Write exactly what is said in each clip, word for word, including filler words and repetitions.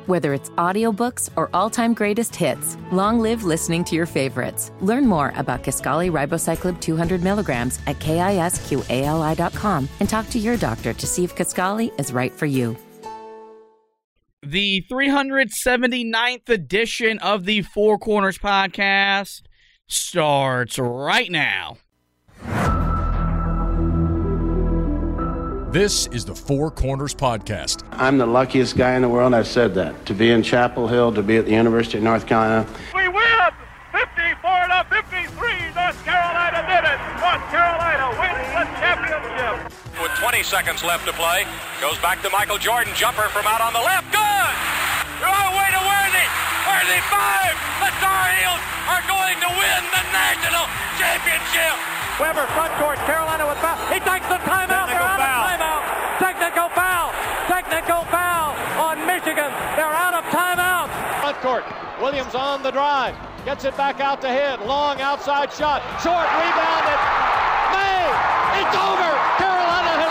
Whether it's audiobooks or all-time greatest hits, long live listening to your favorites. Learn more about Kisqali Ribociclib two hundred milligrams at kisqali dot com and talk to your doctor to see if Kisqali is right for you. The three hundred seventy-ninth edition of the Four Corners Podcast starts right now. This is the Four Corners Podcast. I'm the luckiest guy in the world, I've said that. To be in Chapel Hill, to be at the University of North Carolina. We win! fifty-four to fifty-three, North Carolina did it! North Carolina wins the championship! With twenty seconds left to play, goes back to Michael Jordan, jumper from out on the left, good! Oh, way to Worthy! Worthy five! The Tar Heels are going to win the national championship! Weber front court, Carolina with foul. He takes the timeout. They're out of timeout. Technical foul. Technical foul on Michigan. They're out of timeout. Front court. Williams on the drive. Gets it back out to hit. Long outside shot. Short rebounded. May. It's over. Carolina has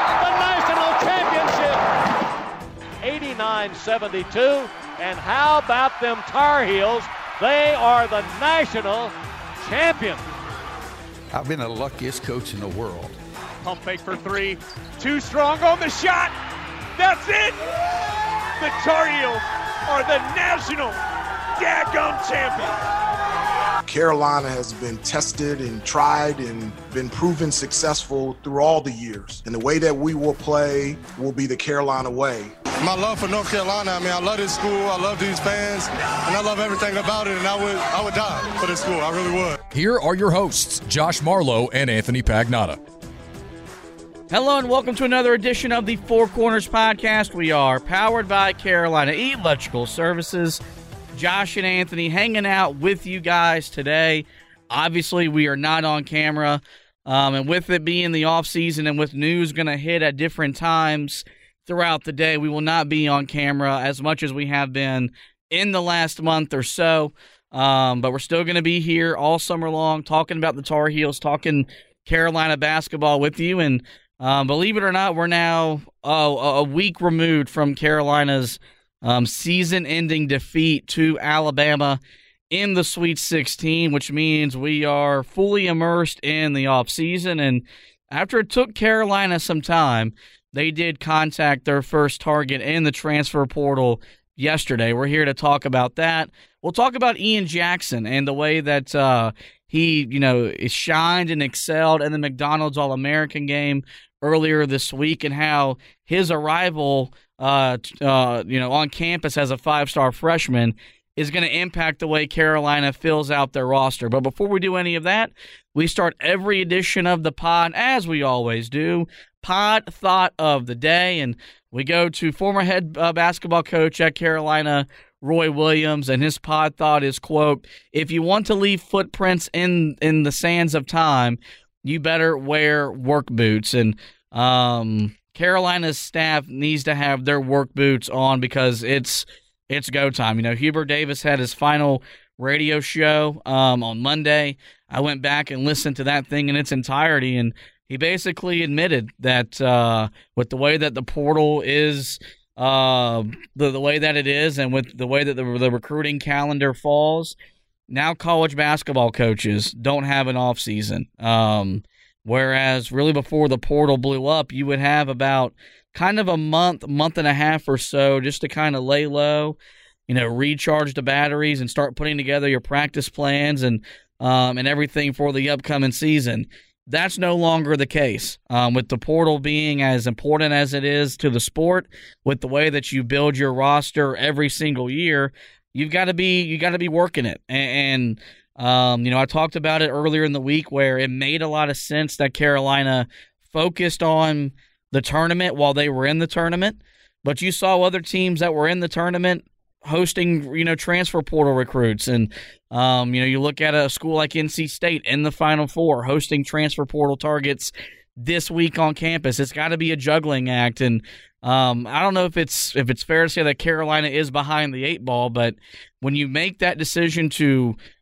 won the national championship. eighty-nine seventy-two. And how about them Tar Heels? They are the national champions. I've been the luckiest coach in the world. Pump fake for three. Too strong on the shot. That's it. The Tar Heels are the national daggum champions. Carolina has been tested and tried and been proven successful through all the years. And the way that we will play will be the Carolina way. My love for North Carolina, I mean, I love this school, I love these fans, and I love everything about it, and I would I would die for this school, I really would. Here are your hosts, Josh Marlowe and Anthony Pagnotta. Hello and welcome to another edition of the Four Corners Podcast. We are powered by Carolina Electrical Services. Josh and Anthony hanging out with you guys today. Obviously, we are not on camera, um, and with it being the off season and with news going to hit at different times throughout the day, we will not be on camera as much as we have been in the last month or so. Um, but we're still going to be here all summer long talking about the Tar Heels, talking Carolina basketball with you. And um, believe it or not, we're now oh, a week removed from Carolina's um, season-ending defeat to Alabama in the Sweet sixteen, which means we are fully immersed in the offseason. And after it took Carolina some time, they did contact their first target in the transfer portal yesterday. We're here to talk about that. We'll talk about Ian Jackson and the way that uh, he, you know, shined and excelled in the McDonald's All-American game earlier this week, and how his arrival, uh, uh, you know, on campus as a five-star freshman is going to impact the way Carolina fills out their roster. But before we do any of that, we start every edition of the pod, as we always do, Pod Thought of the Day, and we go to former head uh, basketball coach at Carolina, Roy Williams, and his pod thought is, quote, "If you want to leave footprints in, in the sands of time, you better wear work boots." And um, Carolina's staff needs to have their work boots on because it's it's go time. You know, Hubert Davis had his final radio show um, on Monday. I went back and listened to that thing in its entirety, and he basically admitted that uh, with the way that the portal is, uh, the, the way that it is, and with the way that the, the recruiting calendar falls, now college basketball coaches don't have an off season. Um, whereas really before the portal blew up, you would have about kind of a month, month and a half or so just to kind of lay low, you know, recharge the batteries and start putting together your practice plans and um, and everything for the upcoming season. That's no longer the case. Um, with the portal being as important as it is to the sport, with the way that you build your roster every single year, you've got to be you got to be working it. And, and um, you know, I talked about it earlier in the week where it made a lot of sense that Carolina focused on the tournament while they were in the tournament, but you saw other teams that were in the tournament hosting, you know, transfer portal recruits. And, um, you know, you look at a school like N C State in the Final Four hosting transfer portal targets this week on campus. It's got to be a juggling act. And um, I don't know if it's if it's fair to say that Carolina is behind the eight ball, but when you make that decision to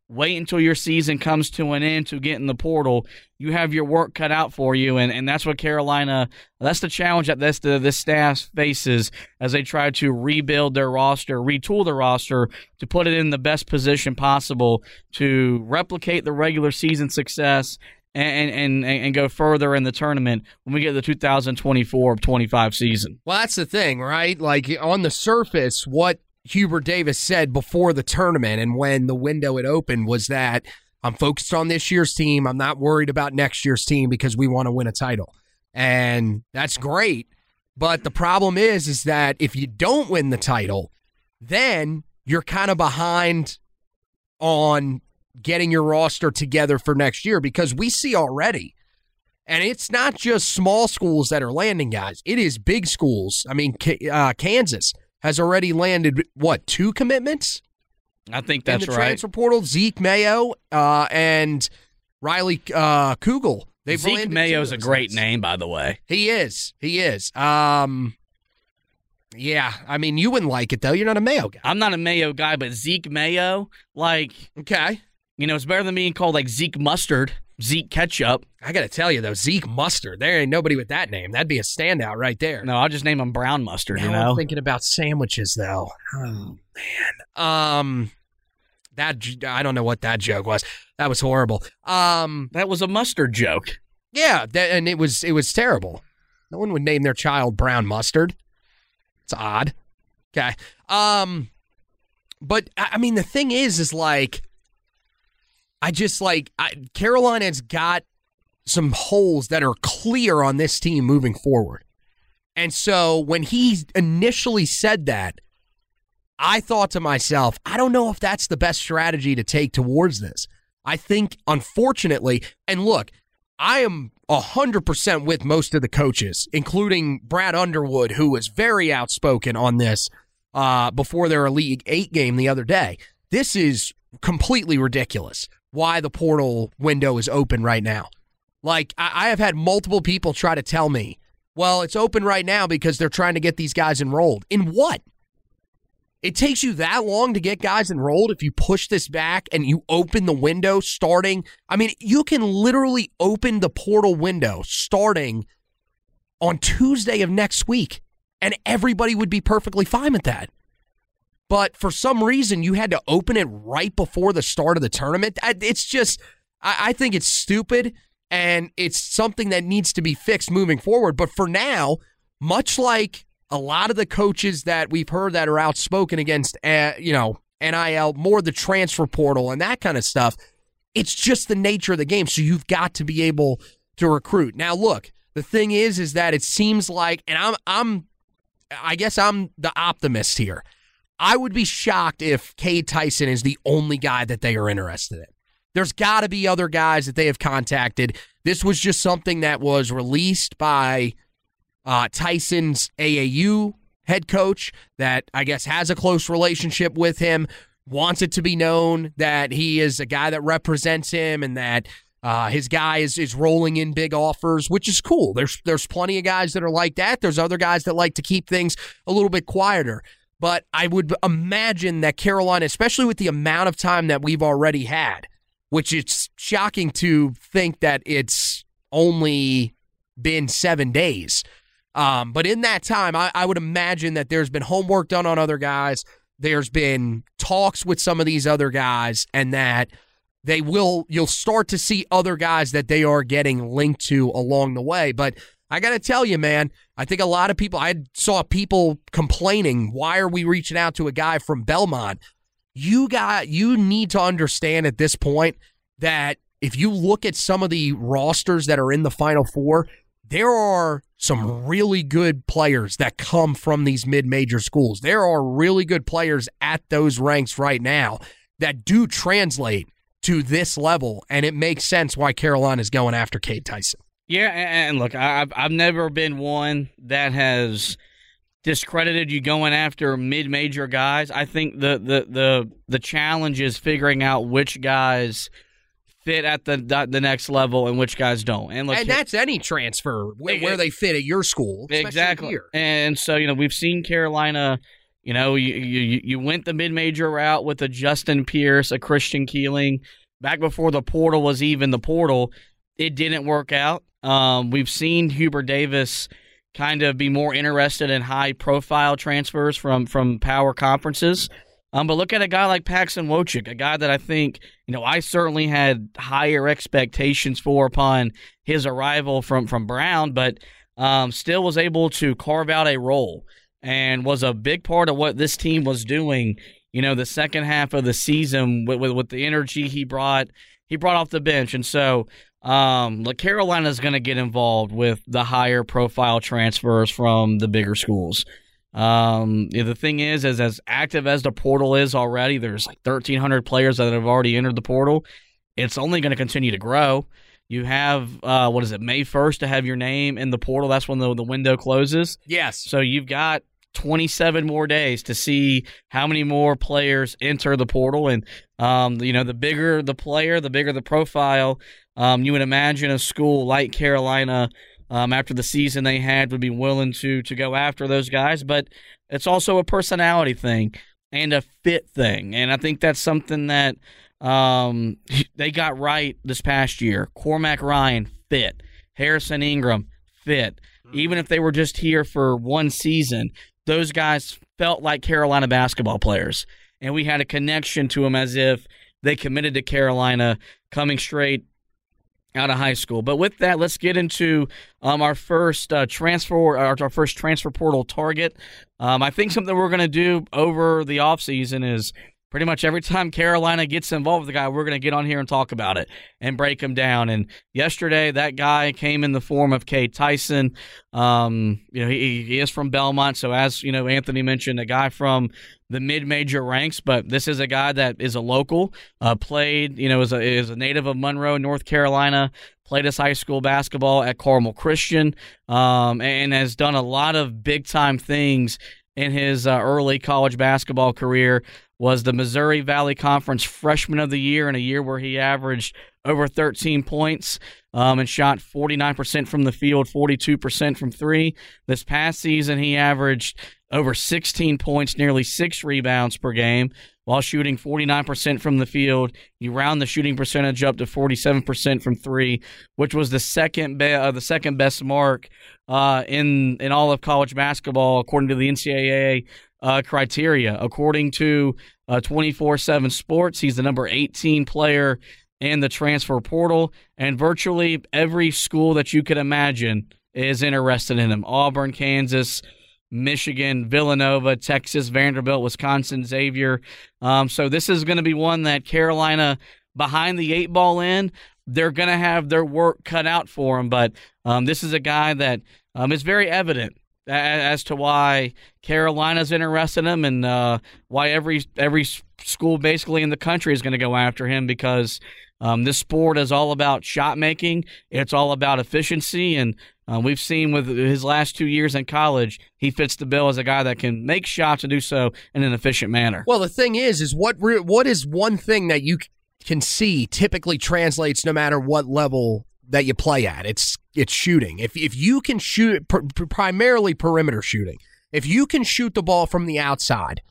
wait until your season comes to an end to get in the portal. You have your work cut out for you, and, and that's what Carolina, that's the challenge that this, the, this staff faces as they try to rebuild their roster, retool their roster to put it in the best position possible to replicate the regular season success and and, and go further in the tournament when we get the two thousand twenty-four twenty-five season. Well, that's the thing, right? Like, on the surface, what Hubert Davis said before the tournament and when the window had opened was that I'm focused on this year's team. I'm not worried about next year's team because we want to win a title. And that's great. But the problem is, is that if you don't win the title, then you're kind of behind on getting your roster together for next year, because we see already, and it's not just small schools that are landing guys. It is big schools. I mean, uh, Kansas has already landed, what, two commitments? I think that's in the right. Transfer portal, Zeke Mayo uh, and Riley uh, Kugel. They've Zeke Mayo's a great name, by the way. He is. He is. Um, yeah, I mean, you wouldn't like it, though. You're not a Mayo guy. I'm not a Mayo guy, but Zeke Mayo, like, okay. You know, it's better than being called, like, Zeke Mustard, Zeke Ketchup. I got to tell you, though, Zeke Mustard, there ain't nobody with that name. That'd be a standout right there. No, I'll just name him Brown Mustard, now you know? I'm thinking about sandwiches, though. Oh, man. Um, that I don't know what that joke was. That was horrible. Um, That was a mustard joke. Yeah, that, and it was it was terrible. No one would name their child Brown Mustard. It's odd. Okay. Um, but, I mean, the thing is, is like, I just like I, Carolina's got some holes that are clear on this team moving forward. And so when he initially said that, I thought to myself, I don't know if that's the best strategy to take towards this. I think, unfortunately, and look, I am one hundred percent with most of the coaches, including Brad Underwood, who was very outspoken on this uh, before their Elite Eight game the other day. This is completely ridiculous. Why the portal window is open right now. Like, I, I have had multiple people try to tell me, well, it's open right now because they're trying to get these guys enrolled. In what? It takes you that long to get guys enrolled if you push this back and you open the window starting. I mean, you can literally open the portal window starting on Tuesday of next week, and everybody would be perfectly fine with that. But for some reason, you had to open it right before the start of the tournament. It's just, I think it's stupid, and it's something that needs to be fixed moving forward. But for now, much like a lot of the coaches that we've heard that are outspoken against, uh, you know, N I L, more the transfer portal and that kind of stuff, it's just the nature of the game. So you've got to be able to recruit. Now, look, the thing is, is that it seems like, and I'm, I'm, I guess I'm the optimist here. I would be shocked if Cade Tyson is the only guy that they are interested in. There's got to be other guys that they have contacted. This was just something that was released by uh, Tyson's A A U head coach that I guess has a close relationship with him, wants it to be known that he is a guy that represents him and that uh, his guy is, is rolling in big offers, which is cool. There's, there's plenty of guys that are like that. There's other guys that like to keep things a little bit quieter. But I would imagine that Carolina, especially with the amount of time that we've already had, which it's shocking to think that it's only been seven days. Um, but in that time, I, I would imagine that there's been homework done on other guys. There's been talks with some of these other guys, and that they will, you'll start to see other guys that they are getting linked to along the way. But I got to tell you, man, I think a lot of people, I saw people complaining, why are we reaching out to a guy from Belmont? You got, you need to understand at this point that if you look at some of the rosters that are in the Final Four, there are some really good players that come from these mid-major schools. There are really good players at those ranks right now that do translate to this level, and it makes sense why Carolina's going after Cade Tyson. Yeah, and look, I've I've never been one that has discredited you going after mid-major guys. I think the the the the challenge is figuring out which guys fit at the the next level and which guys don't. And look, and that's any transfer where, where they fit at your school, exactly. Here. And so, you know, we've seen Carolina You know, you you, you went the mid-major route with a Justin Pierce, a Christian Keeling. Back before the portal was even the portal, it didn't work out. Um, we've seen Hubert Davis kind of be more interested in high-profile transfers from, from power conferences. Um, but look at a guy like Paxton Wojcik, a guy that I think, you know, I certainly had higher expectations for upon his arrival from, from Brown, but um, still was able to carve out a role and was a big part of what this team was doing, you know, the second half of the season with, with, with the energy he brought, he brought off the bench. And so um, like Carolina's going to get involved with the higher profile transfers from the bigger schools. Um, the thing is, is as active as the portal is already, there's like thirteen hundred players that have already entered the portal. It's only going to continue to grow. You have, uh, what is it, May first to have your name in the portal. That's when the, the window closes. Yes. So you've got twenty-seven more days to see how many more players enter the portal. And, um, you know, the bigger the player, the bigger the profile, um, you would imagine a school like Carolina, Um, after the season they had, would be willing to to go after those guys. But it's also a personality thing and a fit thing. And I think that's something that um, they got right this past year. Cormac Ryan, fit. Harrison Ingram, fit. Even if they were just here for one season, those guys felt like Carolina basketball players. And we had a connection to them as if they committed to Carolina coming straight out of high school. But with that, let's get into um, our first uh, transfer, our, our first transfer portal target. Um, I think something we're going to do over the offseason is pretty much every time Carolina gets involved with the guy, we're going to get on here and talk about it and break him down. And yesterday, that guy came in the form of Cade Tyson. Um, you know, he, he is from Belmont, so as you know, Anthony mentioned, a guy from the mid-major ranks, but this is a guy that is a local, uh, played, you know, is a, is a native of Monroe, North Carolina, played his high school basketball at Carmel Christian, um, and has done a lot of big-time things in his uh, early college basketball career. Was the Missouri Valley Conference Freshman of the Year in a year where he averaged over thirteen points um, and shot forty-nine percent from the field, forty-two percent from three. This past season, he averaged over sixteen points, nearly six rebounds per game, while shooting forty-nine percent from the field. You round the shooting percentage up to forty-seven percent from three, which was the second be- uh, the second best mark uh, in in all of college basketball according to the N C double A uh, criteria. According to uh, twenty-four seven Sports, he's the number eighteen player in the transfer portal, and virtually every school that you could imagine is interested in him. Auburn, Kansas, Michigan, Villanova, Texas, Vanderbilt, Wisconsin, Xavier. Um, so this is going to be one that Carolina, behind the eight ball in, they're going to have their work cut out for him. But um, this is a guy that um, is very evident as to why Carolina's interested in him and uh, why every every school basically in the country is going to go after him, because um, this sport is all about shot making. It's all about efficiency, and uh, we've seen with his last two years in college, he fits the bill as a guy that can make shots and do so in an efficient manner. Well, the thing is, is what re- what is one thing that you can see typically translates no matter what level that you play at? It's it's shooting. If if you can shoot, pr- primarily perimeter shooting, if you can shoot the ball from the outside,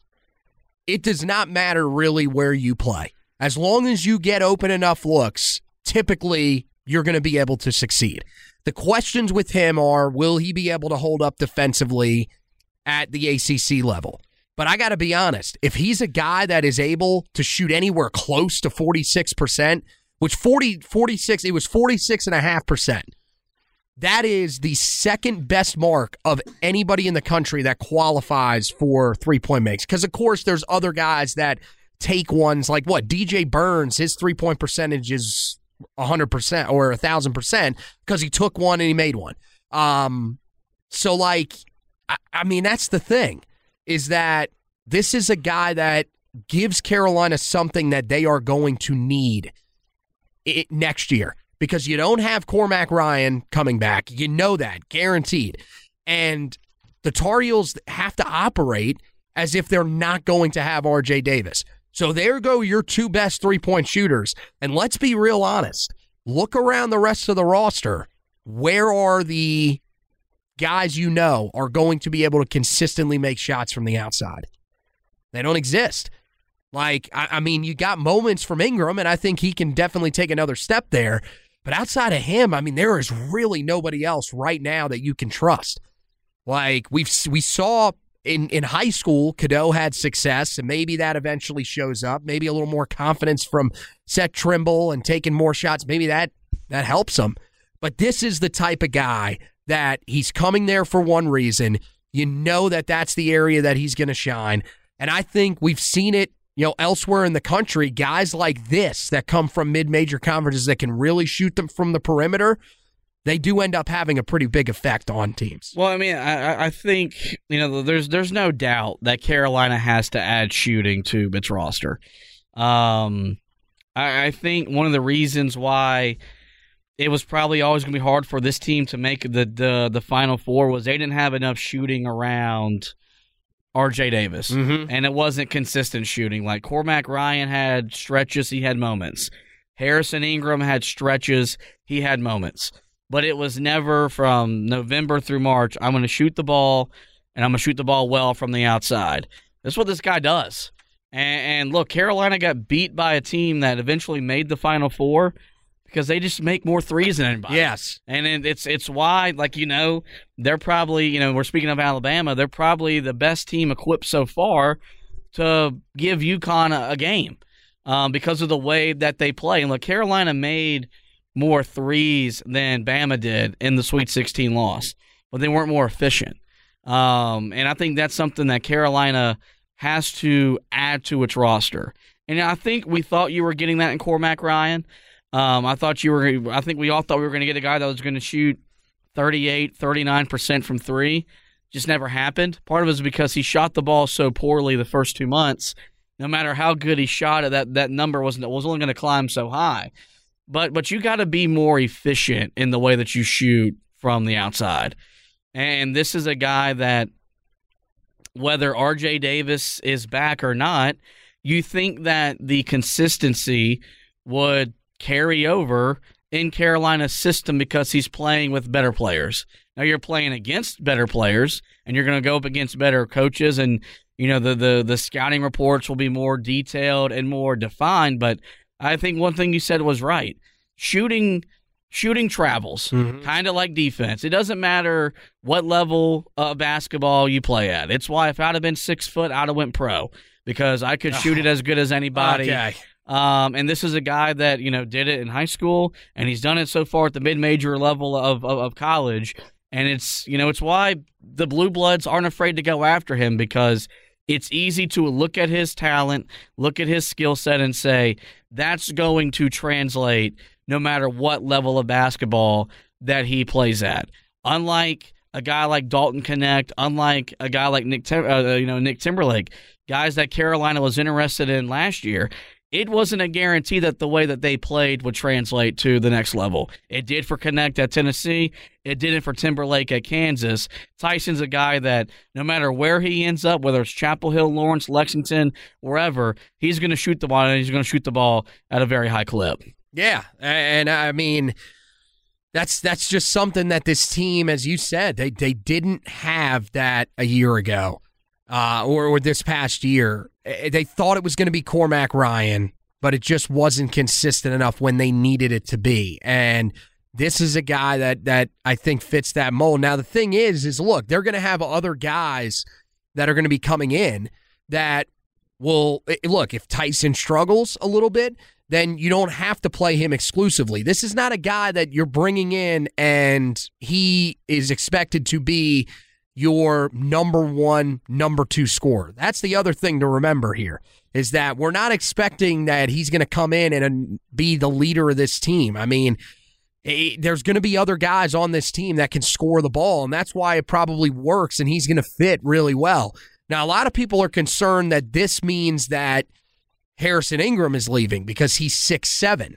it does not matter really where you play. As long as you get open enough looks, typically you're going to be able to succeed. The questions with him are, will he be able to hold up defensively at the A C C level? But I got to be honest, if he's a guy that is able to shoot anywhere close to forty-six percent, which forty, forty-six, it was forty-six point five percent. That is the second best mark of anybody in the country that qualifies for three-point makes. Because, of course, there's other guys that take ones like, what, D J Burns, his three-point percentage is one hundred percent or one thousand percent because he took one and he made one. Um, so, like, I, I mean, that's the thing, is that this is a guy that gives Carolina something that they are going to need it next year, because you don't have Cormac Ryan coming back. You know that, guaranteed. And the Tar Heels have to operate as if they're not going to have R J Davis. So there go your two best three-point shooters. And let's be real honest. Look around the rest of the roster. Where are the guys you know are going to be able to consistently make shots from the outside? They don't exist. Like, I, I mean, you got moments from Ingram, and I think he can definitely take another step there. But outside of him, I mean, there is really nobody else right now that you can trust. Like, we've we saw in, in high school, Cadeau had success, and maybe that eventually shows up. Maybe a little more confidence from Seth Trimble and taking more shots. Maybe that that helps him. But this is the type of guy that he's coming there for one reason. You know that that's the area that he's going to shine. And I think we've seen it, you know, elsewhere in the country, guys like this that come from mid-major conferences that can really shoot them from the perimeter, they do end up having a pretty big effect on teams. Well, I mean, I, I think, you know, there's there's no doubt that Carolina has to add shooting to its roster. Um, I, I think one of the reasons why it was probably always going to be hard for this team to make the, the, the Final Four was they didn't have enough shooting around R J Davis, mm-hmm. and it wasn't consistent shooting. Like Cormac Ryan had stretches, he had moments. Harrison Ingram had stretches, he had moments. But it was never from November through March, I'm going to shoot the ball, and I'm going to shoot the ball well from the outside. That's what this guy does. And, and look, Carolina got beat by a team that eventually made the Final Four because they just make more threes than anybody. Yes. And it, it's it's why, like, you know, they're probably, you know, we're speaking of Alabama, they're probably the best team equipped so far to give UConn a, a game um, because of the way that they play. And look, Carolina made more threes than Bama did in the Sweet sixteen loss, but they weren't more efficient. Um, and I think that's something that Carolina has to add to its roster. And I think we thought you were getting that in Cormac Ryan. Um, I thought you were. I think we all thought we were going to get a guy that was going to shoot thirty-eight, thirty-nine percent from three. Just never happened. Part of it is because he shot the ball so poorly the first two months. No matter how good he shot it, that that number wasn't was only going to climb so high. But but you got to be more efficient in the way that you shoot from the outside. And this is a guy that, whether R J Davis is back or not, you think that the consistency would carry over in Carolina's system because he's playing with better players. Now you're playing against better players, and you're going to go up against better coaches, and you know the, the the scouting reports will be more detailed and more defined. But I think one thing you said was right. Shooting shooting travels, mm-hmm. kind of like defense. It doesn't matter what level of basketball you play at. It's why if I'd have been six foot, I'd have went pro because I could shoot it as good as anybody. Okay. Um, and this is a guy that, you know, did it in high school, and he's done it so far at the mid-major level of, of, of college. And it's, you know, it's why the Blue Bloods aren't afraid to go after him, because it's easy to look at his talent, look at his skill set, and say, that's going to translate no matter what level of basketball that he plays at. Unlike a guy like Dalton Connect, unlike a guy like Nick, Tim- uh, you know, Nick Timberlake, guys that Carolina was interested in last year, it wasn't a guarantee that the way that they played would translate to the next level. It did for Connect at Tennessee. It didn't for Timberlake at Kansas. Tyson's a guy that no matter where he ends up, whether it's Chapel Hill, Lawrence, Lexington, wherever, he's going to shoot the ball, and he's going to shoot the ball at a very high clip. Yeah, and I mean, that's that's just something that this team, as you said, they they didn't have that a year ago. Uh, or, or this past year. They thought it was going to be Cormac Ryan, but it just wasn't consistent enough when they needed it to be. And this is a guy that that I think fits that mold. Now, the thing is, is look, they're going to have other guys that are going to be coming in that will, look, if Tyson struggles a little bit, then you don't have to play him exclusively. This is not a guy that you're bringing in and he is expected to be your number one, number two scorer. That's the other thing to remember here, is that we're not expecting that he's going to come in and be the leader of this team. I mean, there's going to be other guys on this team that can score the ball, and that's why it probably works, and he's going to fit really well. Now, a lot of people are concerned that this means that Harrison Ingram is leaving because he's six seven.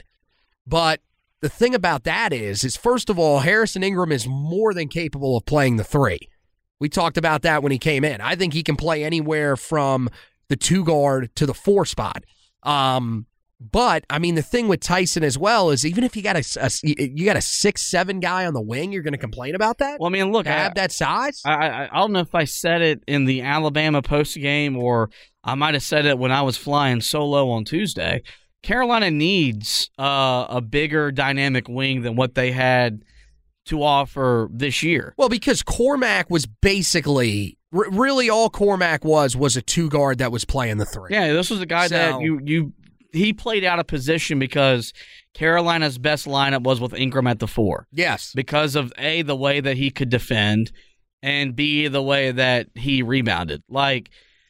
But the thing about that is, is first of all, Harrison Ingram is more than capable of playing the three. We talked about that when he came in. I think he can play anywhere from the two guard to the four spot. Um, But I mean, the thing with Tyson as well is even if you got a, a you got a six seven guy on the wing, you're going to complain about that. Well, I mean, look, to have that size. I, I I don't know if I said it in the Alabama post game or I might have said it when I was flying solo on Tuesday. Carolina needs uh, a bigger dynamic wing than what they had to offer this year. Well, because Cormac was basically. R- really, all Cormac was was a two guard that was playing the three. Yeah, this was a guy so, that you you he played out of position because Carolina's best lineup was with Ingram at the four. Yes, because of A, the way that he could defend, and B, the way that he rebounded. Like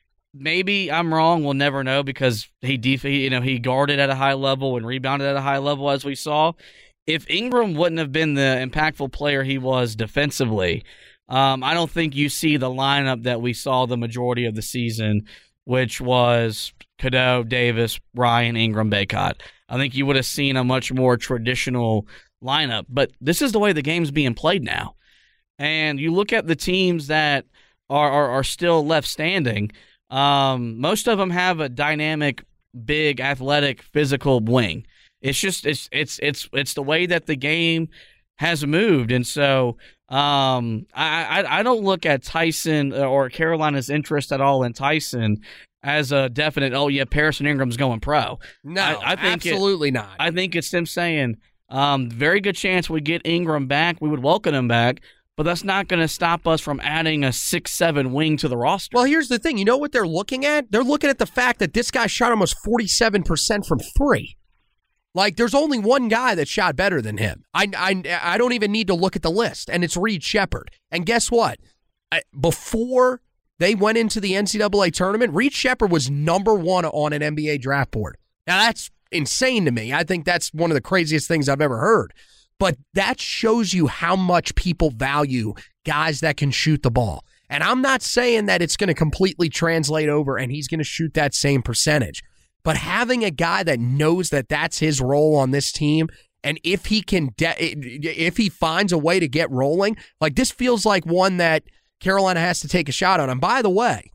maybe I'm wrong. We'll never know because he def- you know he guarded at a high level and rebounded at a high level as we saw. If Ingram wouldn't have been the impactful player he was defensively. Um, I don't think you see the lineup that we saw the majority of the season, which was Cadeau, Davis, Ryan, Ingram, Bacot. I think you would have seen a much more traditional lineup. But this is the way the game's being played now. And you look at the teams that are, are, are still left standing, um, most of them have a dynamic, big, athletic, physical wing. It's just it's it's it's it's the way that the game has moved, and so um, I, I I don't look at Tyson or Carolina's interest at all in Tyson as a definite. Oh yeah, Harrison Ingram's going pro. No, I, I think absolutely it, not. I think it's them saying, um, very good chance we get Ingram back. We would welcome him back, but that's not going to stop us from adding a six seven wing to the roster. Well, here's the thing. You know what they're looking at? They're looking at the fact that this guy shot almost forty-seven percent from three. Like, there's only one guy that shot better than him. I, I, I don't even need to look at the list, and it's Reed Sheppard. And guess what? I, before they went into the N C double A tournament, Reed Sheppard was number one on an N B A draft board. Now, that's insane to me. I think that's one of the craziest things I've ever heard. But that shows you how much people value guys that can shoot the ball. And I'm not saying that it's going to completely translate over and he's going to shoot that same percentage. But having a guy that knows that that's his role on this team, and if he can, de- if he finds a way to get rolling, like this feels like one that Carolina has to take a shot on. And by the way,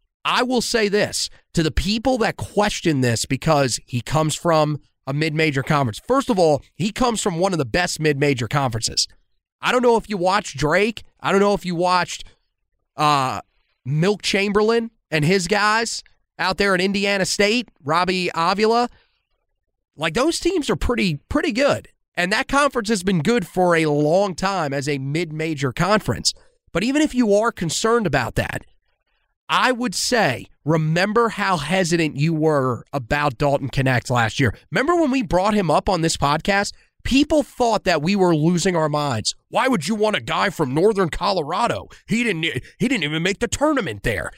I will say this to the people that question this because he comes from a mid-major conference. First of all, he comes from one of the best mid-major conferences. I don't know if you watched Drake. I don't know if you watched uh, Milk Chamberlain and his guys out there at Indiana State, Robbie Avila. Like, those teams are pretty pretty good. And that conference has been good for a long time as a mid-major conference. But even if you are concerned about that, I would say, remember how hesitant you were about Dalton Knecht last year. Remember when we brought him up on this podcast? People thought that we were losing our minds. Why would you want a guy from Northern Colorado? He didn't he didn't even make the tournament there.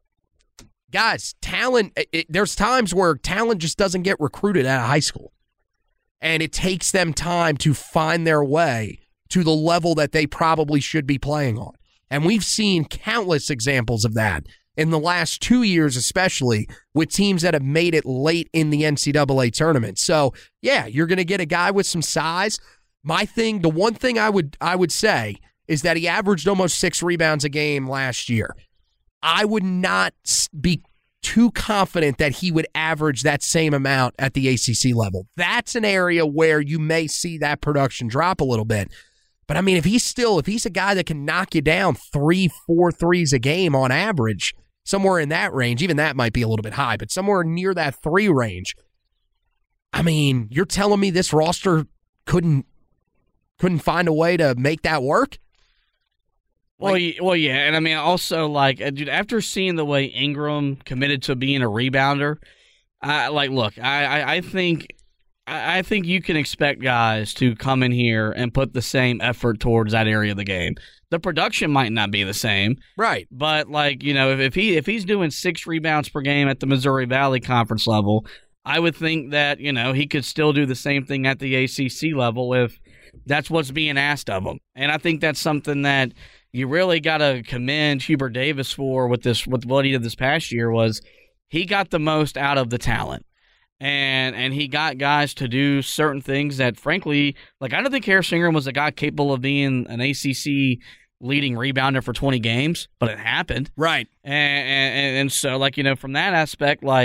Guys, talent, it, there's times where talent just doesn't get recruited out of high school. And it takes them time to find their way to the level that they probably should be playing on. And we've seen countless examples of that in the last two years, especially with teams that have made it late in the N C double A tournament. So, yeah, you're going to get a guy with some size. My thing, the one thing I would I would say is that he averaged almost six rebounds a game last year. I would not be too confident that he would average that same amount at the A C C level. That's an area where you may see that production drop a little bit. But, I mean, if he's still, if he's a guy that can knock you down three, four threes a game on average, somewhere in that range, even that might be a little bit high, but somewhere near that three range, I mean, you're telling me this roster couldn't couldn't find a way to make that work? Well, like, well, yeah, and I mean, also, like, dude, after seeing the way Ingram committed to being a rebounder, I like, look, I, I, I think, I, I think you can expect guys to come in here and put the same effort towards that area of the game. The production might not be the same, right? But like, you know, if, if he if he's doing six rebounds per game at the Missouri Valley Conference level, I would think that you know he could still do the same thing at the A C C level if that's what's being asked of him. And I think that's something that you really got to commend Hubert Davis for with this, with what he did this past year. Was he got the most out of the talent, and and he got guys to do certain things that, frankly, like I don't think Harrison Ingram was a guy capable of being an A C C leading rebounder for twenty games, but it happened, right? And and, and so, like you know, from that aspect, like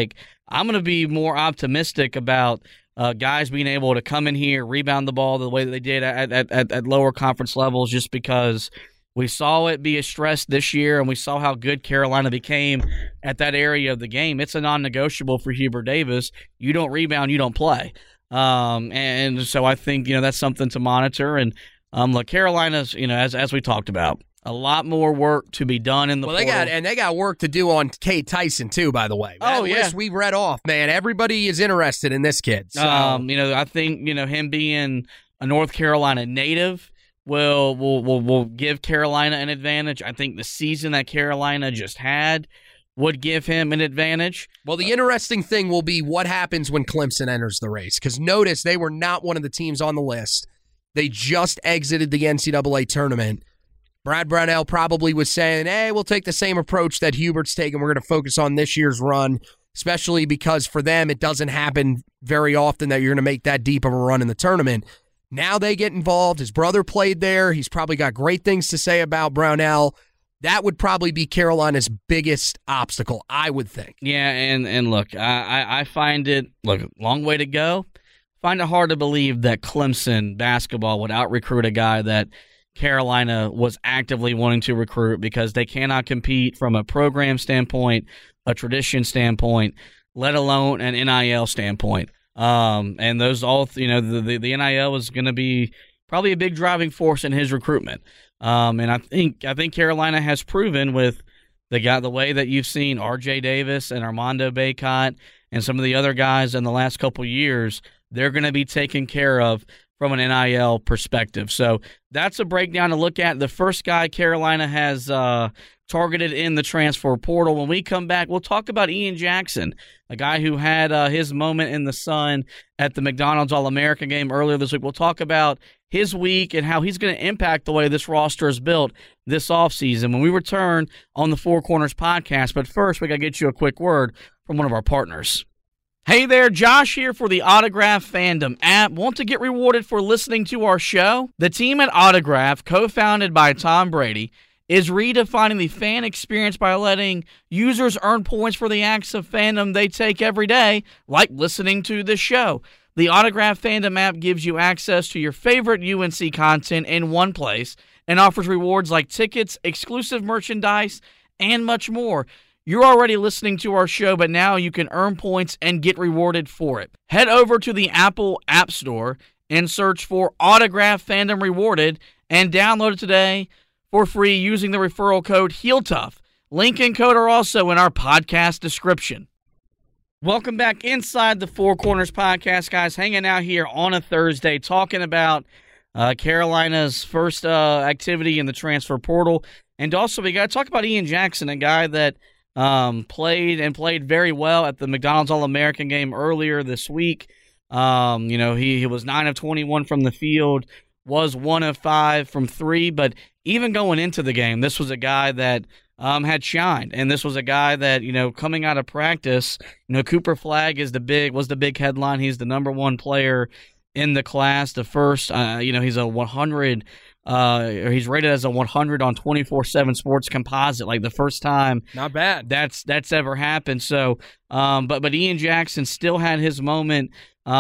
I'm going to be more optimistic about uh, guys being able to come in here, rebound the ball the way that they did at, at, at, at lower conference levels, just because we saw it be a stress this year, and we saw how good Carolina became at that area of the game. It's a non-negotiable for Hubert Davis. You don't rebound, you don't play. Um, and so I think, you know, that's something to monitor. And um, look, Carolina's, you know, as as we talked about, a lot more work to be done in the well, they portal. got and they got work to do on Cade Tyson too. By the way, oh that yeah, list we read off, man. Everybody is interested in this kid. So. Um, you know, I think you know him being a North Carolina native will will will will give Carolina an advantage. I think the season that Carolina just had would give him an advantage. Well, the interesting thing will be what happens when Clemson enters the race, because notice they were not one of the teams on the list. They just exited the N C double A tournament. Brad Brownell probably was saying, hey, we'll take the same approach that Hubert's taken. We're going to focus on this year's run, especially because for them it doesn't happen very often that you're going to make that deep of a run in the tournament. Now they get involved. His brother played there. He's probably got great things to say about Brownell. That would probably be Carolina's biggest obstacle, I would think. Yeah, and, and look, I, I find it, look, long way to go. Find it hard to believe that Clemson basketball would out-recruit a guy that Carolina was actively wanting to recruit, because they cannot compete from a program standpoint, a tradition standpoint, let alone an N I L standpoint. Um, and those all, you know, the, the, the N I L is going to be probably a big driving force in his recruitment. Um, and I think I think Carolina has proven with the guy the way that you've seen R J Davis and Armando Bacot and some of the other guys in the last couple years, they're going to be taken care of from an N I L perspective. So that's a breakdown to look at. The first guy Carolina has uh, targeted in the transfer portal. When we come back, we'll talk about Ian Jackson, a guy who had uh, his moment in the sun at the McDonald's All-American game earlier this week. We'll talk about his week and how he's going to impact the way this roster is built this offseason when we return on the Four Corners podcast. But first, we got to get you a quick word from one of our partners. Hey there, Josh here for the Autograph Fandom app. Want to get rewarded for listening to our show? The team at Autograph, co-founded by Tom Brady, is redefining the fan experience by letting users earn points for the acts of fandom they take every day, like listening to this show. The Autograph Fandom app gives you access to your favorite U N C content in one place and offers rewards like tickets, exclusive merchandise, and much more. You're already listening to our show, but now you can earn points and get rewarded for it. Head over to the Apple App Store and search for Autograph Fandom Rewarded and download it today for free using the referral code HeelTough. Link and code are also in our podcast description. Welcome back inside the Four Corners podcast, guys. Hanging out here on a Thursday, talking about uh, Carolina's first uh, activity in the transfer portal. And also, we got to talk about Ian Jackson, a guy that um, played and played very well at the McDonald's All-American game earlier this week. Um, you know, he, he was nine of twenty-one from the field, was one of five from three, but even going into the game, this was a guy that Um, had shined, and this was a guy that, you know, coming out of practice, you know, Cooper Flagg is the big was the big headline. He's the number one player in the class, the first. Uh, you know, he's a one hundred, uh, or he's rated as a one hundred on twenty-four seven Sports Composite, like the first time. Not bad. That's that's ever happened. So, um, but but Ian Jackson still had his moment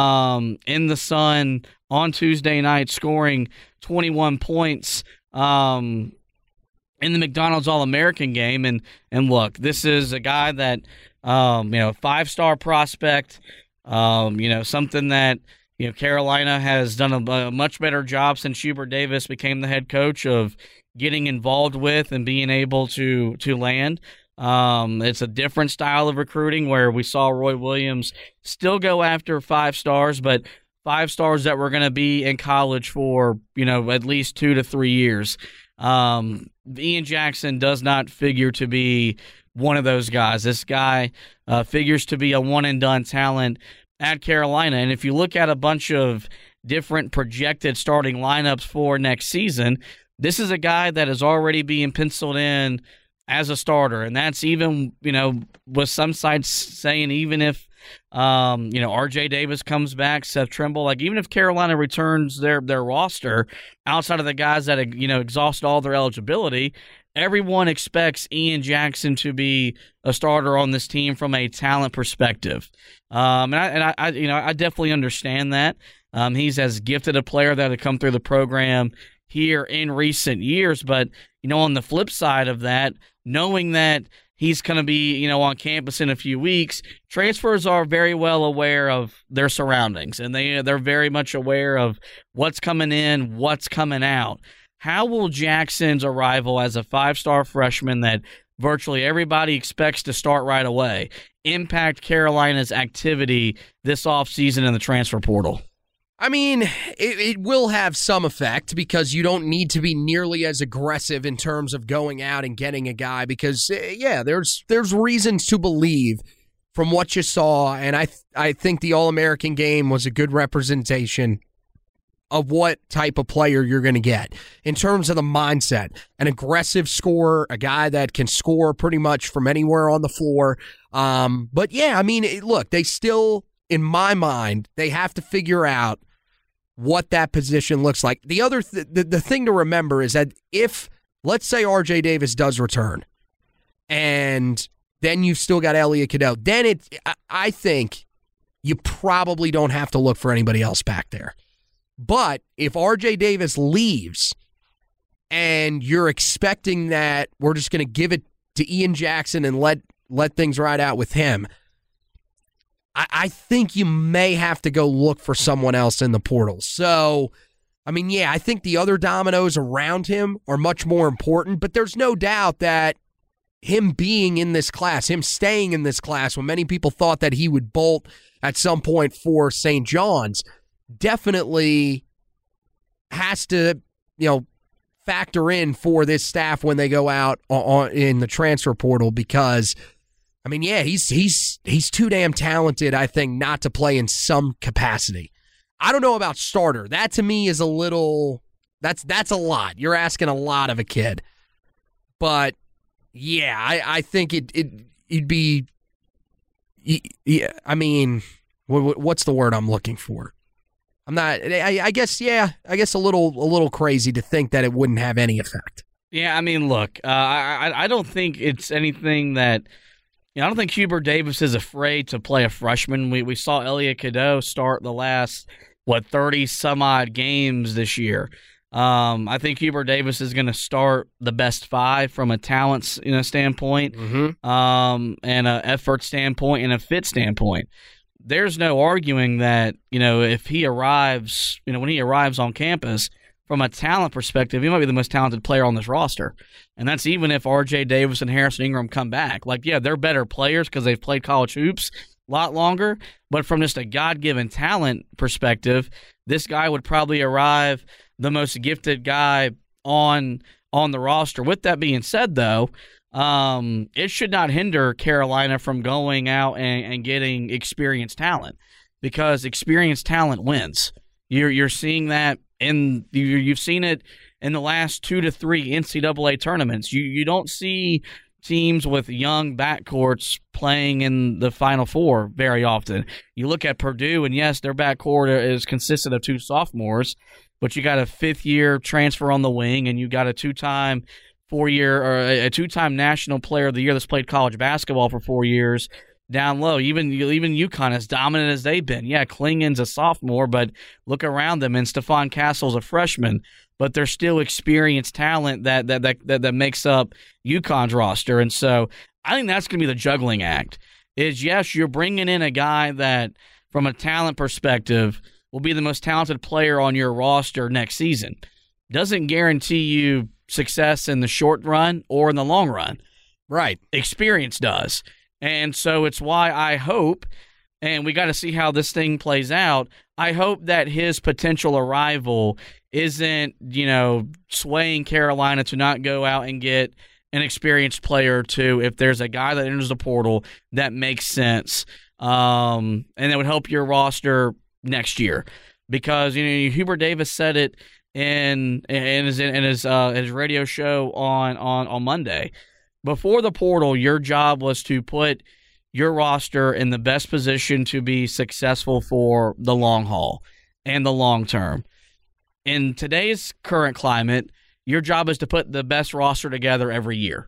um in the sun on Tuesday night, scoring twenty-one points. Um. in the McDonald's All-American game. And, and look, this is a guy that, um, you know, five-star prospect, um, you know, something that, you know, Carolina has done a, a much better job since Hubert Davis became the head coach of getting involved with and being able to, to land. Um, it's a different style of recruiting where we saw Roy Williams still go after five stars, but five stars that were going to be in college for, you know, at least two to three years. Um, Ian Jackson does not figure to be one of those guys. This guy uh, figures to be a one-and-done talent at Carolina. And if you look at a bunch of different projected starting lineups for next season, this is a guy that is already being penciled in as a starter. And that's even, you know, with some sides saying even if, um, you know, R J Davis comes back, Seth Trimble, like even if Carolina returns their, their roster outside of the guys that, you know, exhaust all their eligibility, everyone expects Ian Jackson to be a starter on this team from a talent perspective. Um, and I, and I, I, you know, I definitely understand that. Um, he's as gifted a player that had come through the program here in recent years. But, you know, on the flip side of that, knowing that he's going to be, you know, on campus in a few weeks, transfers are very well aware of their surroundings, and they, they're very much aware of what's coming in, what's coming out. How will Jackson's arrival as a five-star freshman that virtually everybody expects to start right away impact Carolina's activity this offseason in the transfer portal? I mean, it, it will have some effect because you don't need to be nearly as aggressive in terms of going out and getting a guy because, yeah, there's there's reasons to believe from what you saw, and I, th- I think the All-American game was a good representation of what type of player you're going to get in terms of the mindset. An aggressive scorer, a guy that can score pretty much from anywhere on the floor. Um, but, yeah, I mean, it, look, they still, in my mind, they have to figure out what that position looks like. The other th- the, the thing to remember is that if, let's say R J Davis does return, and then you've still got Elliot Cadeau, then it, I think you probably don't have to look for anybody else back there. But if R J Davis leaves and you're expecting that we're just going to give it to Ian Jackson and let let things ride out with him, I, I think you may have to go look for someone else in the portal. So, I mean, yeah, I think the other dominoes around him are much more important, but there's no doubt that him being in this class, him staying in this class when many people thought that he would bolt at some point for Saint John's, definitely has to, you know, factor in for this staff when they go out on, in the transfer portal because, I mean, yeah, he's he's he's too damn talented, I think, not to play in some capacity. I don't know about starter. That to me is a little that's that's a lot. You're asking a lot of a kid. But yeah, I, I think it it it'd be yeah, I mean, what, what's the word I'm looking for? I'm not I, I guess yeah, I guess a little a little crazy to think that it wouldn't have any effect. Yeah, I mean, look, uh, I I don't think it's anything that You know, I don't think Hubert Davis is afraid to play a freshman. We we saw Elliot Cadeau start the last, what, thirty-some-odd games this year. Um, I think Hubert Davis is going to start the best five from a talent you know, standpoint, mm-hmm. um, and an effort standpoint and a fit standpoint. There's no arguing that, you know, if he arrives, you know, when he arrives on campus, from a talent perspective, he might be the most talented player on this roster. And that's even if R J Davis and Harrison Ingram come back. Like, yeah, they're better players because they've played college hoops a lot longer. But from just a God-given talent perspective, this guy would probably arrive the most gifted guy on on the roster. With that being said, though, um, it should not hinder Carolina from going out and, and getting experienced talent because experienced talent wins. You're you're seeing that. And you've seen it in the last two to three N C double A tournaments. You you don't see teams with young backcourts playing in the Final Four very often. You look at Purdue, and yes, their backcourt is consistent of two sophomores, but you got a fifth-year transfer on the wing, and you got a two-time four-year or a two-time National Player of the Year that's played college basketball for four years. Down low, even even UConn, as dominant as they've been. Yeah, Klingen's a sophomore, but look around them, and Stephon Castle's a freshman, but they're still experienced talent that that that that, that makes up UConn's roster. And so I think that's going to be the juggling act. Is yes, you're bringing in a guy that, from a talent perspective, will be the most talented player on your roster next season. Doesn't guarantee you success in the short run or in the long run. Right. Experience does. And so it's why I hope, and we got to see how this thing plays out, I hope that his potential arrival isn't, you know, swaying Carolina to not go out and get an experienced player or two if there's a guy that enters the portal that makes sense, um, and that would help your roster next year. Because, you know, Hubert Davis said it in in his in his uh, his radio show on, on, on Monday. Before the portal, your job was to put your roster in the best position to be successful for the long haul and the long term. In today's current climate, your job is to put the best roster together every year.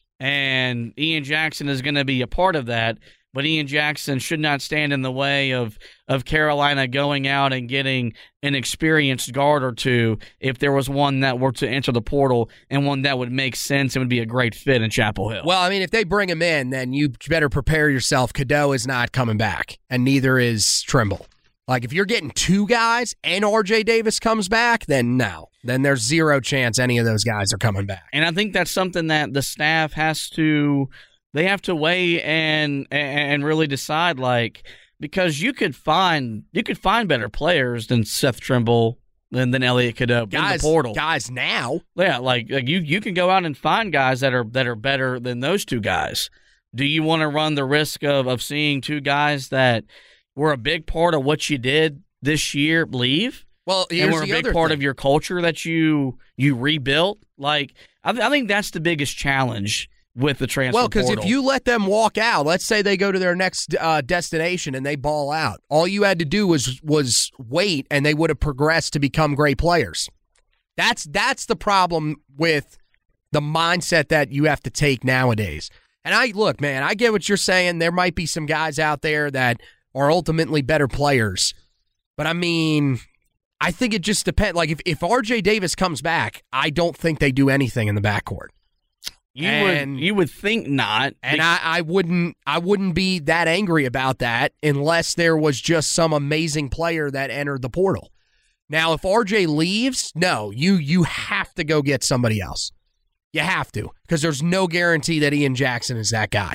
And Ian Jackson is going to be a part of that, but Ian Jackson should not stand in the way of, of Carolina going out and getting an experienced guard or two if there was one that were to enter the portal and one that would make sense and would be a great fit in Chapel Hill. Well, I mean, if they bring him in, then you better prepare yourself. Cadeau is not coming back, and neither is Trimble. Like, if you're getting two guys and R J Davis comes back, then no. Then there's zero chance any of those guys are coming back. And I think that's something that the staff has to – they have to weigh and and really decide, like, because you could find you could find better players than Seth Trimble than, than Elliot Cadeau guys, in the portal. Guys now. Yeah, like, like you, you can go out and find guys that are that are better than those two guys. Do you want to run the risk of, of seeing two guys that – were a big part of what you did this year leave? Well, here's and we're a the big other part thing. of your culture that you you rebuilt. Like, I, th- I think that's the biggest challenge with the transfer Well, because portal. if you let them walk out, let's say they go to their next uh, destination and they ball out, all you had to do was was wait, and they would have progressed to become great players. That's that's the problem with the mindset that you have to take nowadays. And I look, man, I get what you're saying. There might be some guys out there that are ultimately better players. But, I mean, I think it just depends. Like, if, if R J Davis comes back, I don't think they do anything in the backcourt. You and, would you would think not. And I, I wouldn't I wouldn't be that angry about that unless there was just some amazing player that entered the portal. Now, if R J leaves, no, you you have to go get somebody else. You have to, because there's no guarantee that Ian Jackson is that guy.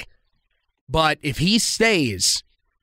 But if he stays,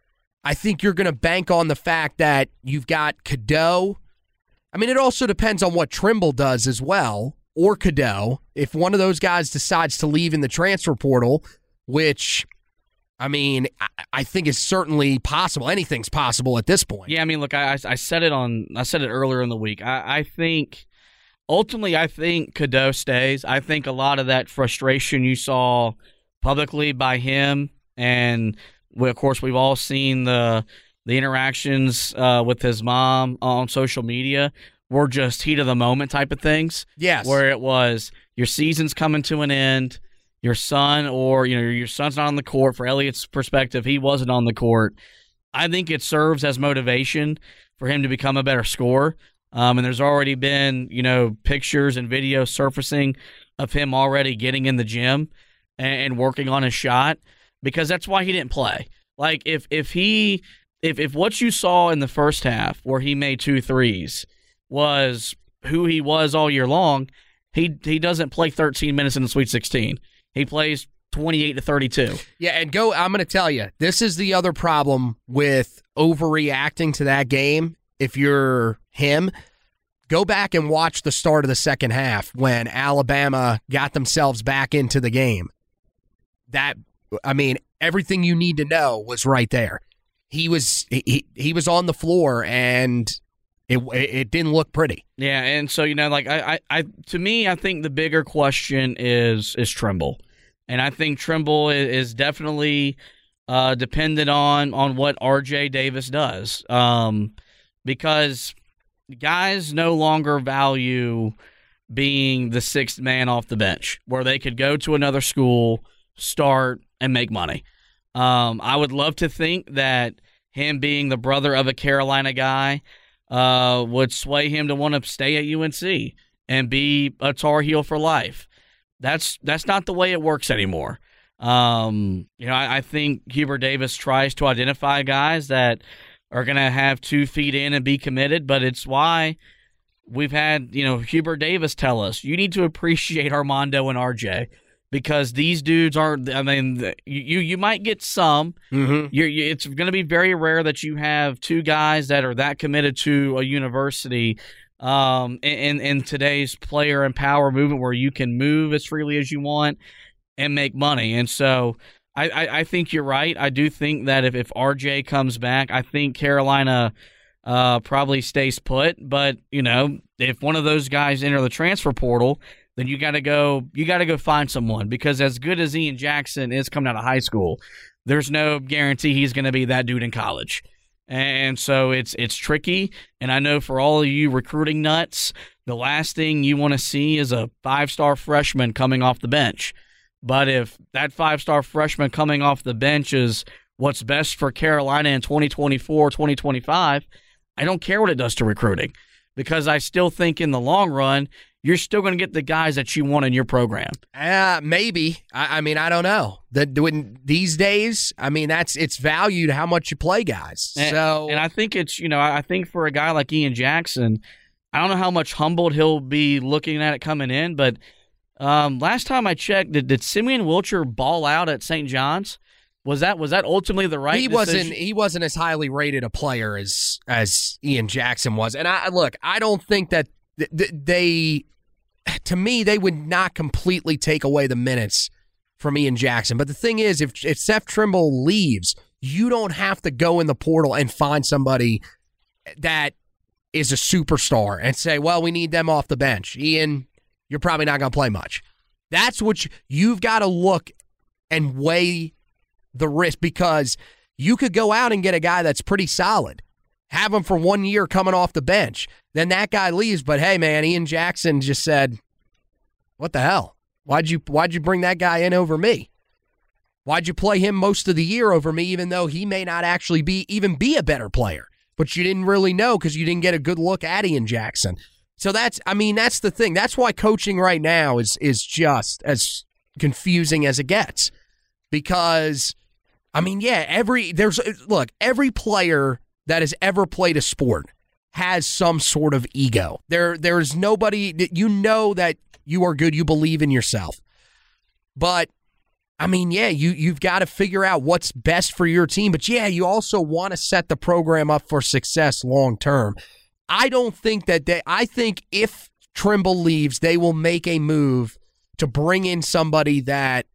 I think you're going to bank on the fact that you've got Cadeau. I mean, it also depends on what Trimble does as well, or Cadeau. If one of those guys decides to leave in the transfer portal, which, I mean, I, I think is certainly possible. Anything's possible at this point. Yeah, I mean, look, I, I said it on. I said it earlier in the week. I, I think, ultimately, I think Cadeau stays. I think a lot of that frustration you saw publicly by him and – We, of course, we've all seen the the interactions uh, with his mom on social media were just heat of the moment type of things. Yes. Where it was your season's coming to an end, your son or you know your son's not on the court. For Elliot's perspective, he wasn't on the court. I think it serves as motivation for him to become a better scorer. Um, and there's already been you know pictures and videos surfacing of him already getting in the gym and, and working on his shot. Because that's why he didn't play. Like, if if he if if what you saw in the first half where he made two threes was who he was all year long, he he doesn't play thirteen minutes in the Sweet sixteen. He plays twenty-eight to thirty-two. Yeah, and go I'm going to tell you, this is the other problem with overreacting to that game. If you're him, go back and watch the start of the second half when Alabama got themselves back into the game. That I mean, everything you need to know was right there. He was he he was on the floor, and it it didn't look pretty. Yeah, and so you know, like I, I, I to me, I think the bigger question is is Trimble, and I think Trimble is, is definitely uh, dependent on on what R J Davis does, um, because guys no longer value being the sixth man off the bench, where they could go to another school, start, and make money. Um, I would love to think that him being the brother of a Carolina guy uh, would sway him to want to stay at U N C and be a Tar Heel for life. That's that's not the way it works anymore. Um, you know, I, I think Hubert Davis tries to identify guys that are going to have two feet in and be committed, but it's why we've had, you know, Hubert Davis tell us, you need to appreciate Armando and R J. Because these dudes aren't, I mean, you you might get some. Mm-hmm. You're, you, it's going to be very rare that you have two guys that are that committed to a university um, in, in today's player and power movement where you can move as freely as you want and make money. And so I, I, I think you're right. I do think that if, if R J comes back, I think Carolina uh, probably stays put. But, you know, if one of those guys enter the transfer portal, then you got to go. You got to go find someone, because as good as Ian Jackson is coming out of high school, there's no guarantee he's going to be that dude in college, and so it's it's tricky. And I know for all of you recruiting nuts the last thing you want to see is a five-star freshman coming off the bench. But if that five-star freshman coming off the bench is what's best for Carolina in twenty twenty-four, twenty twenty-five, I don't care what it does to recruiting, because I still think in the long run, you're still going to get the guys that you want in your program. Uh, maybe. I, I mean, I don't know. That when these days, I mean, that's it's valued how much you play guys. And, so, and I think it's, you know, I think for a guy like Ian Jackson, I don't know how much humbled he'll be looking at it coming in, but um, last time I checked, did, did Simeon Wilcher ball out at Saint John's? Was that was that ultimately the right he decision? wasn't he wasn't as highly rated a player as as Ian Jackson was. And I look, I don't think that th- th- they to me they would not completely take away the minutes from Ian Jackson. But the thing is, if if Seth Trimble leaves, you don't have to go in the portal and find somebody that is a superstar and say, well, we need them off the bench. Ian, you're probably not going to play much. That's what you, you've got to look and weigh the risk, because you could go out and get a guy that's pretty solid, have him for one year coming off the bench. Then that guy leaves, but hey, man, Ian Jackson just said, what the hell? Why'd you why'd you bring that guy in over me? Why'd you play him most of the year over me, even though he may not actually be even be a better player? But you didn't really know because you didn't get a good look at Ian Jackson. So that's, I mean, that's the thing. That's why coaching right now is is just as confusing as it gets. Because, I mean, yeah, every, there's, look, every player that has ever played a sport has some sort of ego. There, There's nobody, that you know that you are good, you believe in yourself. But, I mean, yeah, you, you've got to figure out what's best for your team. But, yeah, you also want to set the program up for success long term. I don't think that they, I think if Trimble leaves, they will make a move to bring in somebody that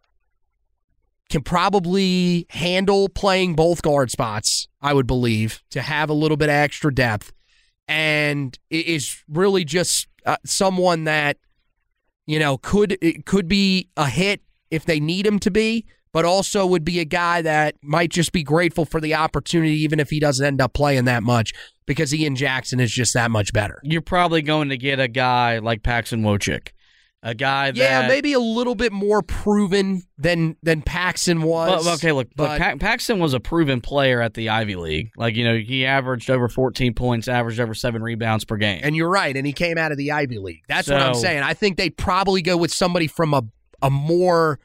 can probably handle playing both guard spots, I would believe, to have a little bit of extra depth, and is really just uh, someone that, you know, could it could be a hit if they need him to be, but also would be a guy that might just be grateful for the opportunity, even if he doesn't end up playing that much, because Ian Jackson is just that much better. You're probably going to get a guy like Paxton Wojcik. A guy that... Yeah, maybe a little bit more proven than than Paxton was. Well, okay, look, but, look pa- Paxton was a proven player at the Ivy League. Like, you know, he averaged over fourteen points, averaged over seven rebounds per game. And you're right, and he came out of the Ivy League. That's so, what I'm saying. I think they'd probably go with somebody from a, a more...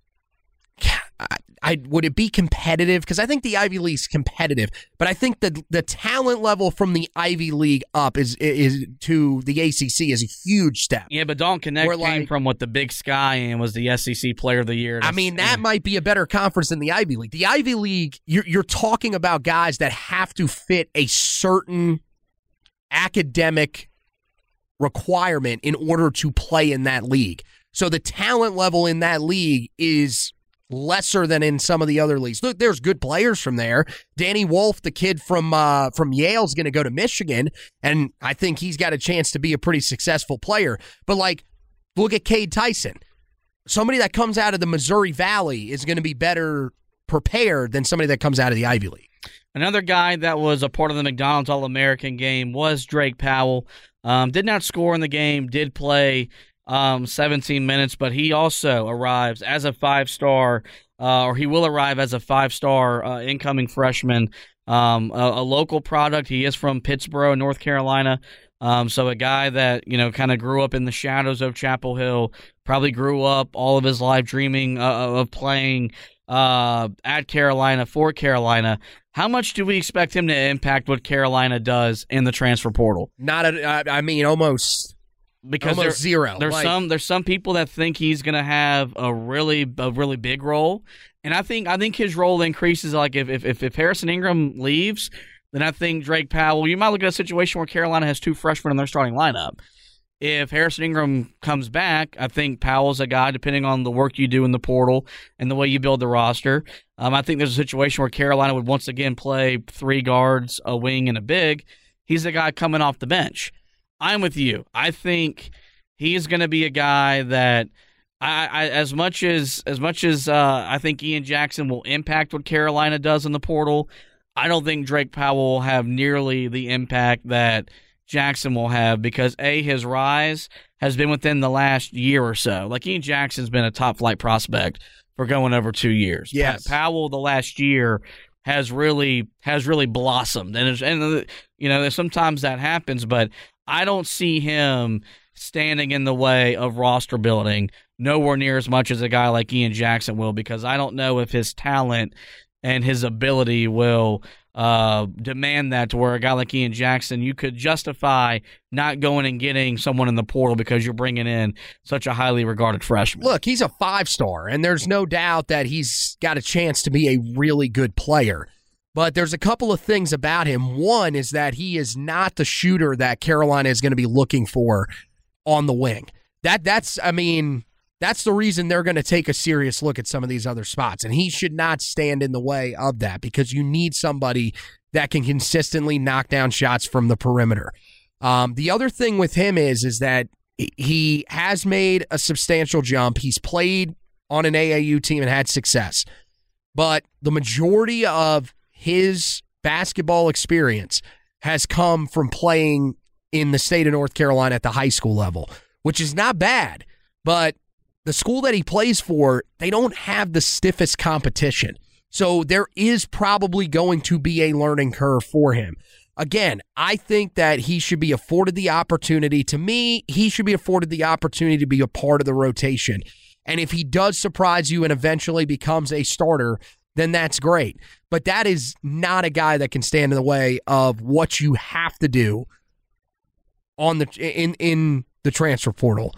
I, I would it be competitive? Because I think the Ivy League's competitive, but I think the the talent level from the Ivy League up is is to the A C C is a huge step. Yeah, but Dalton Knecht came like, from what the Big Sky and was the S E C Player of the Year. I mean, that yeah. might be a better conference than the Ivy League. The Ivy League, you're you're talking about guys that have to fit a certain academic requirement in order to play in that league. So the talent level in that league is lesser than in some of the other leagues. Look, there's good players from there. Danny Wolf, the kid from uh, from Yale, is going to go to Michigan, and I think he's got a chance to be a pretty successful player. But, like, look at Cade Tyson. Somebody that comes out of the Missouri Valley is going to be better prepared than somebody that comes out of the Ivy League. Another guy that was a part of the McDonald's All-American game was Drake Powell. Um, did not score in the game, did play Um, seventeen minutes, but he also arrives as a five-star, uh, or he will arrive as a five-star uh, incoming freshman, um, a, a local product. He is from Pittsboro, North Carolina, um, so a guy that, you know, kind of grew up in the shadows of Chapel Hill, probably grew up all of his life dreaming uh, of playing uh, at Carolina, for Carolina. How much do we expect him to impact what Carolina does in the transfer portal? Not, a, I mean, almost... Because Almost there, zero. There's like, some there's some people that think he's going to have a really a really big role, and I think I think his role increases. Like if if if Harrison Ingram leaves, then I think Drake Powell. You might look at a situation where Carolina has two freshmen in their starting lineup. If Harrison Ingram comes back, I think Powell's a guy, depending on the work you do in the portal and the way you build the roster. Um, I think there's a situation where Carolina would once again play three guards, a wing, and a big. He's the guy coming off the bench. I'm with you. I think he is going to be a guy that, I, I as much as as much as uh, I think Ian Jackson will impact what Carolina does in the portal, I don't think Drake Powell will have nearly the impact that Jackson will have because, A, his rise has been within the last year or so. Like, Ian Jackson's been a top-flight prospect for going over two years. Yes. Pa- Powell, the last year, has really has really blossomed. And, it's, and you know, sometimes that happens, but I don't see him standing in the way of roster building nowhere near as much as a guy like Ian Jackson will, because I don't know if his talent and his ability will uh, demand that to where a guy like Ian Jackson, you could justify not going and getting someone in the portal because you're bringing in such a highly regarded freshman. Look, he's a five-star, and there's no doubt that he's got a chance to be a really good player. But there's a couple of things about him. One is that he is not the shooter that Carolina is going to be looking for on the wing. That That's, I mean... That's the reason they're going to take a serious look at some of these other spots, and he should not stand in the way of that because you need somebody that can consistently knock down shots from the perimeter. Um, the other thing with him is, is that he has made a substantial jump. He's played on an A A U team and had success, but the majority of his basketball experience has come from playing in the state of North Carolina at the high school level, which is not bad, but the school that he plays for, they don't have the stiffest competition. So there is probably going to be a learning curve for him. Again, I think that he should be afforded the opportunity. To me, he should be afforded the opportunity to be a part of the rotation. And if he does surprise you and eventually becomes a starter, then that's great. But that is not a guy that can stand in the way of what you have to do on the in, in the transfer portal.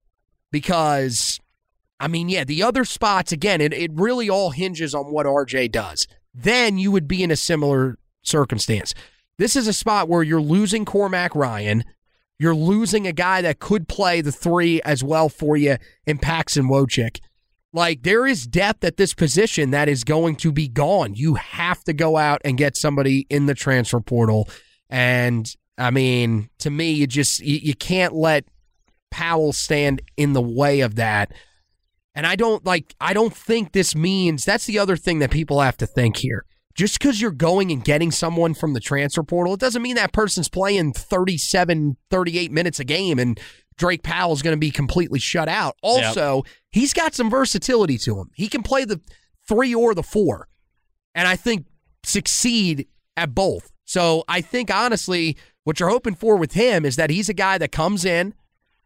Because, I mean, yeah, the other spots, again, it, it really all hinges on what R J does. Then you would be in a similar circumstance. This is a spot where you're losing Cormac Ryan. You're losing a guy that could play the three as well for you in Paxton Wojcik. Like, there is depth at this position that is going to be gone. You have to go out and get somebody in the transfer portal. And, I mean, to me, you just you, you can't let Powell stand in the way of that. And I don't like I don't think this means, that's the other thing that people have to think here. Just because you're going and getting someone from the transfer portal, it doesn't mean that person's playing thirty-seven, thirty-eight minutes a game and Drake Powell's going to be completely shut out. Also, yep. He's got some versatility to him. He can play the three or the four, and I think succeed at both. So I think, honestly, what you're hoping for with him is that he's a guy that comes in.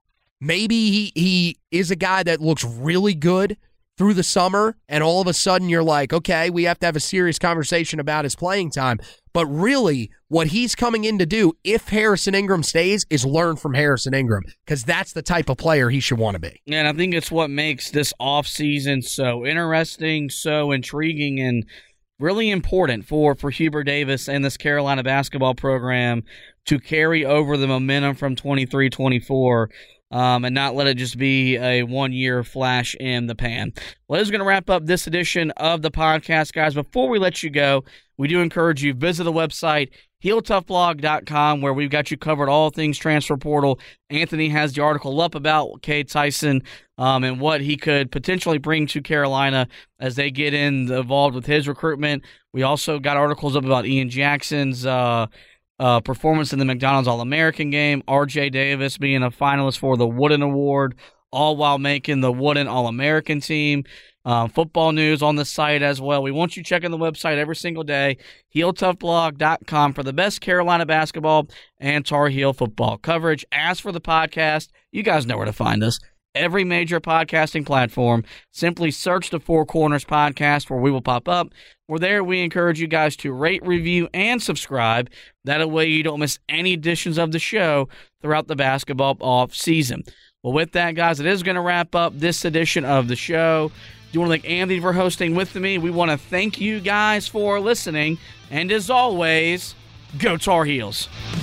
Maybe he, he is a guy that looks really good through the summer, and all of a sudden you're like, okay, we have to have a serious conversation about his playing time. But really, what he's coming in to do, if Harrison Ingram stays, is learn from Harrison Ingram, because that's the type of player he should want to be. And I think it's what makes this offseason so interesting, so intriguing, and really important for, for Hubert Davis and this Carolina basketball program to carry over the momentum from twenty-three twenty-four. Um, and not let it just be a one-year flash in the pan. Well, this is going to wrap up this edition of the podcast, guys. Before we let you go, we do encourage you, visit the website, heel tough blog dot com, where we've got you covered all things transfer portal. Anthony has the article up about Cade Tyson um, and what he could potentially bring to Carolina as they get in, involved with his recruitment. We also got articles up about Ian Jackson's uh Uh, performance in the McDonald's All-American game, R J Davis being a finalist for the Wooden Award, all while making the Wooden All-American team. Uh, football news on the site as well. We want you checking the website every single day, heel tough blog dot com, for the best Carolina basketball and Tar Heel football coverage. As for the podcast, you guys know where to find us. Every major podcasting platform. Simply search the Four Corners Podcast where we will pop up. We're there. We encourage you guys to rate, review, and subscribe. That way you don't miss any editions of the show throughout the basketball off season. Well, with that, guys, it is going to wrap up this edition of the show. Do want to thank Anthony for hosting with me. We want to thank you guys for listening. And as always, go Tar Heels.